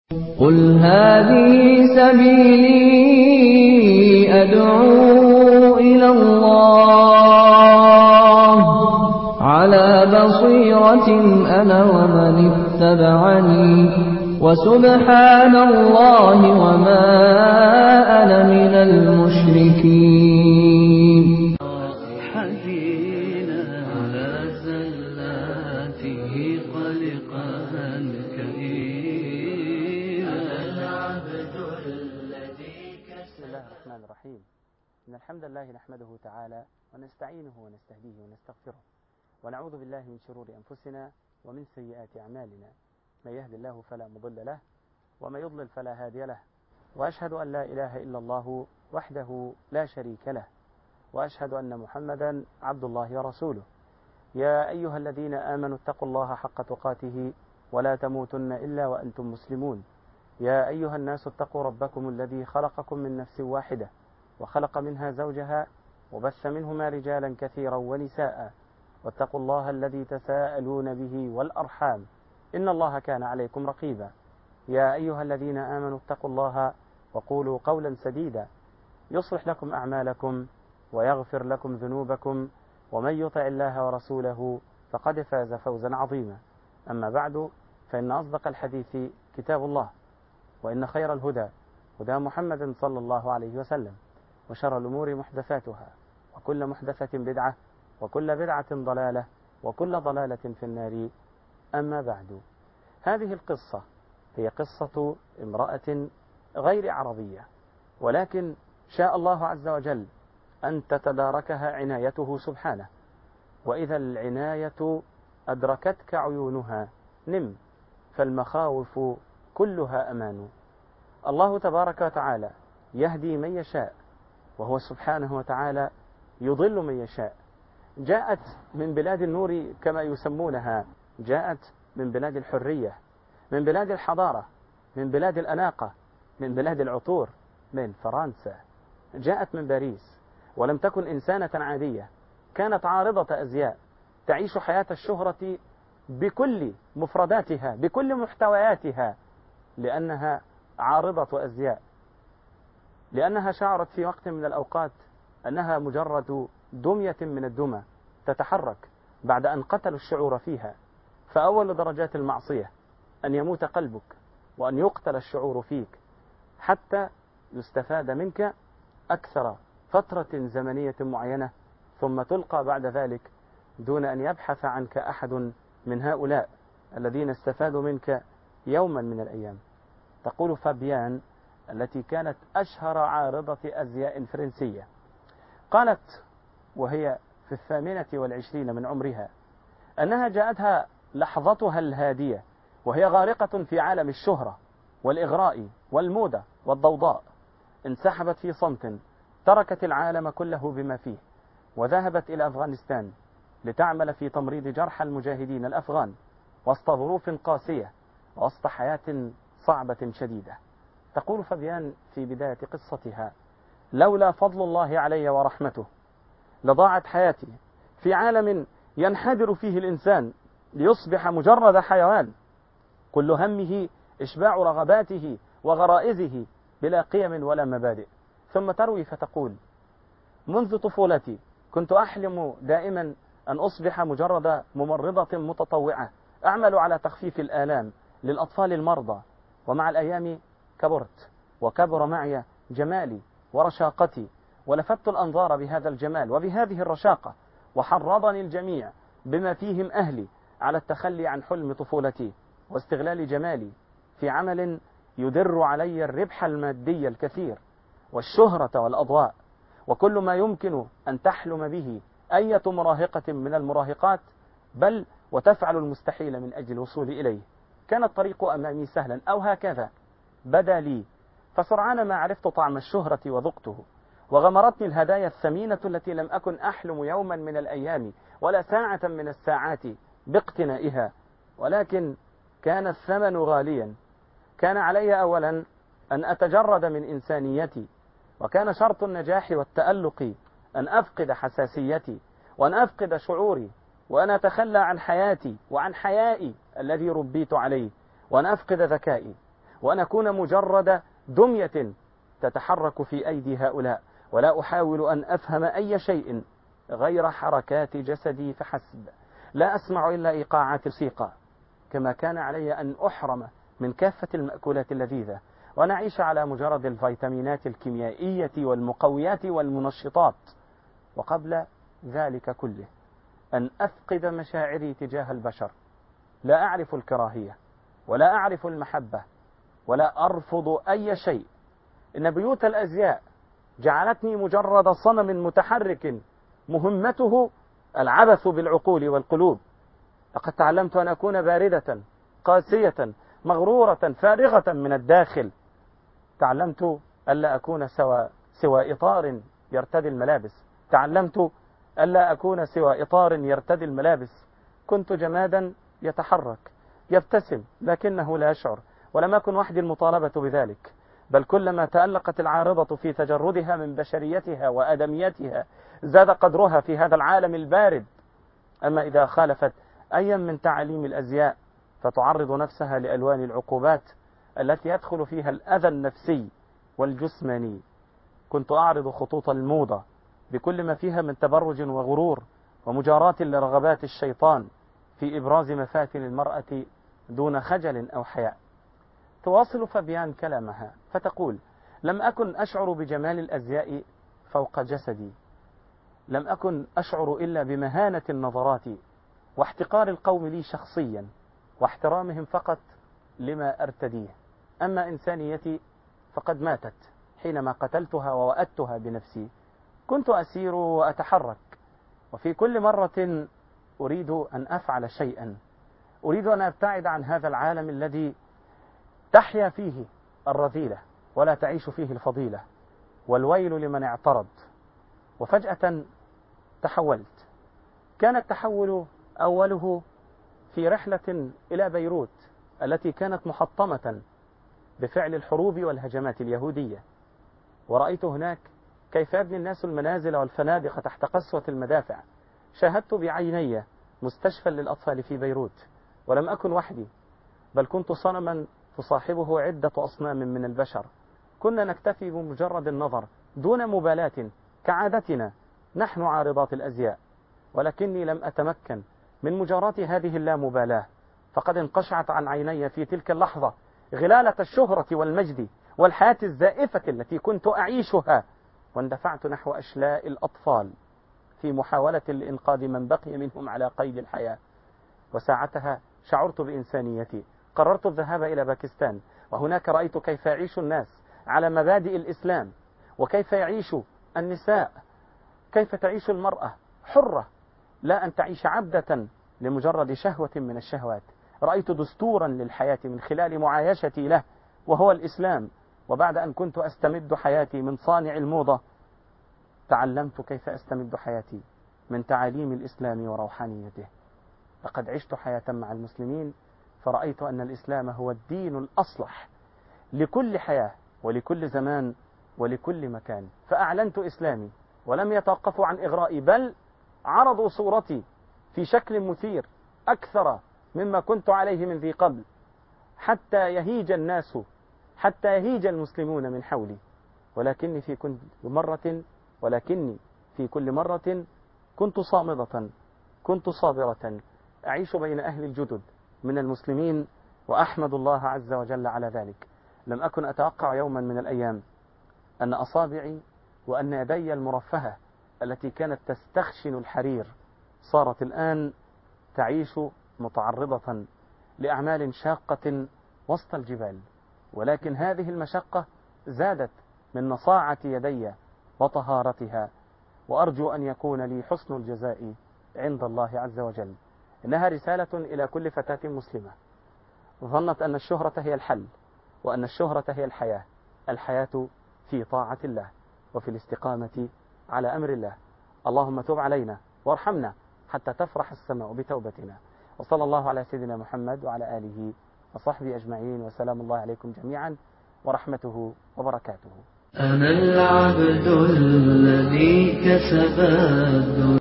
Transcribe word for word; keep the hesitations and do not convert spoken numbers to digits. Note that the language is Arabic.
قل هذه سبيلي أدعو إلى الله على بصيرة أنا ومن اتبعني وسبحان الله وما أنا من المشركين. حزينا على زلاته قلقا كئيبا العبد الذي كسر. بسم الله الرحمن الرحيم. إن الحمد لله نحمده تعالى ونستعينه ونستهديه ونستغفره ونعوذ بالله من شرور أنفسنا ومن سيئات أعمالنا. من يهد الله فلا مضل له ومن يضلل فلا هادي له، وأشهد أن لا إله إلا الله وحده لا شريك له، وأشهد أن محمدا عبد الله ورسوله. يا أيها الذين آمنوا اتقوا الله حق تقاته ولا تموتن إلا وأنتم مسلمون. يا أيها الناس اتقوا ربكم الذي خلقكم من نفس واحدة وخلق منها زوجها وبث منهما رجالا كثيرا ونساء، واتقوا الله الذي تساءلون به والأرحام إن الله كان عليكم رقيبا. يا أيها الذين آمنوا اتقوا الله وقولوا قولا سديدا يصلح لكم أعمالكم ويغفر لكم ذنوبكم، ومن يطع الله ورسوله فقد فاز فوزا عظيما. أما بعد، فإن أصدق الحديث كتاب الله، وإن خير الهدى هدى محمد صلى الله عليه وسلم، وشر الأمور محدثاتها، وكل محدثة بدعة، وكل بدعة ضلالة، وكل ضلالة في النار. أما بعد، هذه القصة هي قصة امرأة غير عربية، ولكن شاء الله عز وجل أن تتداركها عنايته سبحانه. وإذا العناية أدركتك عيونها نم، فالمخاوف كلها أمان. الله تبارك وتعالى يهدي من يشاء، وهو سبحانه وتعالى يضل من يشاء. جاءت من بلاد النور كما يسمونها، جاءت من بلاد الحرية، من بلاد الحضارة، من بلاد الأناقة، من بلاد العطور، من فرنسا. جاءت من باريس، ولم تكن إنسانة عادية، كانت عارضة أزياء، تعيش حياة الشهرة بكل مفرداتها، بكل محتوياتها، لأنها عارضة أزياء، لأنها شعرت في وقت من الأوقات أنها مجرد دمية من الدمى تتحرك بعد أن قتلوا الشعور فيها. فأول درجات المعصية أن يموت قلبك وأن يقتل الشعور فيك حتى يستفاد منك أكثر فترة زمنية معينة، ثم تلقى بعد ذلك دون أن يبحث عنك أحد من هؤلاء الذين استفادوا منك يوما من الأيام. تقول فابيان التي كانت أشهر عارضة أزياء فرنسية، قالت وهي في الثامنة والعشرين من عمرها أنها جاءتها لحظتها الهادية وهي غارقة في عالم الشهرة والإغراء والموضة والضوضاء. انسحبت في صمت، تركت العالم كله بما فيه، وذهبت إلى أفغانستان لتعمل في تمريض جرحى المجاهدين الأفغان وسط ظروف قاسية، وسط حياة صعبة شديدة. تقول فابيان في بداية قصتها: لولا فضل الله علي ورحمته لضاعت حياتي في عالم ينحدر فيه الإنسان ليصبح مجرد حيوان، كل همه إشباع رغباته وغرائزه بلا قيم ولا مبادئ. ثم تروي فتقول: منذ طفولتي كنت أحلم دائما أن أصبح مجرد ممرضة متطوعة أعمل على تخفيف الآلام للأطفال المرضى، ومع الأيام كبرت وكبر معي جمالي ورشاقتي، ولفت الأنظار بهذا الجمال وبهذه الرشاقة، وحرضني الجميع بما فيهم أهلي على التخلي عن حلم طفولتي واستغلال جمالي في عمل يدر علي الربح المادي الكثير والشهرة والأضواء وكل ما يمكن أن تحلم به أية مراهقة من المراهقات، بل وتفعل المستحيل من أجل الوصول إليه. كان الطريق أمامي سهلا، أو هكذا بدا لي، فسرعان ما عرفت طعم الشهرة وذقته، وغمرتني الهدايا الثمينة التي لم أكن أحلم يوما من الأيام ولا ساعة من الساعات باقتنائها، ولكن كان الثمن غاليا. كان علي أولا أن أتجرد من إنسانيتي، وكان شرط النجاح والتألق أن أفقد حساسيتي وأن أفقد شعوري وأن أتخلى عن حياتي وعن حيائي الذي ربيت عليه، وأن أفقد ذكائي وأن أكون مجرد دمية تتحرك في أيدي هؤلاء، ولا أحاول أن أفهم أي شيء غير حركات جسدي فحسب. لا أسمع إلا إيقاعات الموسيقى، كما كان علي أن أحرم من كافة المأكولات اللذيذة، وأنا أعيش على مجرد الفيتامينات الكيميائية والمقويات والمنشطات. وقبل ذلك كله أن أفقد مشاعري تجاه البشر. لا أعرف الكراهية ولا أعرف المحبة ولا أرفض أي شيء. إن بيوت الأزياء جعلتني مجرد صنم متحرك مهمته العبث بالعقول والقلوب. لقد تعلمت أن أكون باردة قاسية مغرورة فارغة من الداخل. تعلمت ألا أكون سوى, سوى إطار يرتدي الملابس. تعلمت ألا أكون سوى إطار يرتدي الملابس. كنت جمادا يتحرك يبتسم لكنه لا يشعر. ولم أكن وحدي المطالبة بذلك، بل كلما تألقت العارضة في تجردها من بشريتها وآدميتها زاد قدرها في هذا العالم البارد. أما إذا خالفت أي من تعاليم الأزياء فتعرض نفسها لألوان العقوبات التي يدخل فيها الأذى النفسي والجسماني. كنت أعرض خطوط الموضة بكل ما فيها من تبرج وغرور ومجاراة لرغبات الشيطان في إبراز مفاتن المرأة دون خجل أو حياء. تواصل فابيان كلامها فتقول: لم أكن أشعر بجمال الأزياء فوق جسدي، لم أكن أشعر إلا بمهانة النظرات واحتقار القوم لي شخصيا واحترامهم فقط لما أرتديه. أما إنسانيتي فقد ماتت حينما قتلتها ووأدتها بنفسي. كنت أسير وأتحرك، وفي كل مرة أريد أن أفعل شيئا، أريد أن أبتعد عن هذا العالم الذي تحيا فيه الرذيلة ولا تعيش فيه الفضيلة، والويل لمن اعترض. وفجأة تحولت. كان التحول أوله في رحلة إلى بيروت التي كانت محطمة بفعل الحروب والهجمات اليهودية، ورأيت هناك كيف يبني الناس المنازل والفنادق تحت قسوة المدافع. شاهدت بعيني مستشفى للأطفال في بيروت، ولم أكن وحدي، بل كنت صنما تصاحبه عدة أصنام من البشر. كنا نكتفي بمجرد النظر دون مبالاة كعادتنا نحن عارضات الأزياء، ولكني لم أتمكن من مجاراة هذه اللامبالاة، فقد انقشعت عن عيني في تلك اللحظة غلالة الشهرة والمجد والحياة الزائفة التي كنت أعيشها، واندفعت نحو أشلاء الأطفال في محاولة لإنقاذ من بقي منهم على قيد الحياة. وساعتها شعرت بإنسانيتي. قررت الذهاب إلى باكستان، وهناك رأيت كيف يعيش الناس على مبادئ الإسلام، وكيف يعيش النساء، كيف تعيش المرأة حرة، لا أن تعيش عبدة لمجرد شهوة من الشهوات. رأيت دستورا للحياة من خلال معايشتي له، وهو الإسلام. وبعد أن كنت أستمد حياتي من صانع الموضة، تعلمت كيف أستمد حياتي من تعاليم الإسلام وروحانيته. لقد عشت حياة مع المسلمين، فرأيت أن الإسلام هو الدين الأصلح لكل حياة ولكل زمان ولكل مكان. فأعلنت إسلامي، ولم يتوقفوا عن إغرائي، بل عرضوا صورتي في شكل مثير أكثر مما كنت عليه من ذي قبل، حتى يهيج الناس، حتى يهيج المسلمون من حولي. ولكني في كل مرة ولكني في كل مرة كنت صامدة، كنت صابرة، أعيش بين أهل الجدد من المسلمين، وأحمد الله عز وجل على ذلك. لم أكن أتوقع يوما من الأيام أن أصابعي وأن يدي المرفهة التي كانت تستخشن الحرير صارت الآن تعيش متعرضة لأعمال شاقة وسط الجبال. ولكن هذه المشقة زادت من نصاعة يدي وطهارتها، وأرجو أن يكون لي حسن الجزاء عند الله عز وجل. إنها رسالة إلى كل فتاة مسلمة ظنت أن الشهرة هي الحل، وأن الشهرة هي الحياة. الحياة في طاعة الله وفي الاستقامة على أمر الله. اللهم تب علينا وارحمنا حتى تفرح السماء بتوبتنا. وصلى الله على سيدنا محمد وعلى آله وصحبه أجمعين، وسلام الله عليكم جميعا ورحمته وبركاته. أنا العبد الذي كسب الدنيا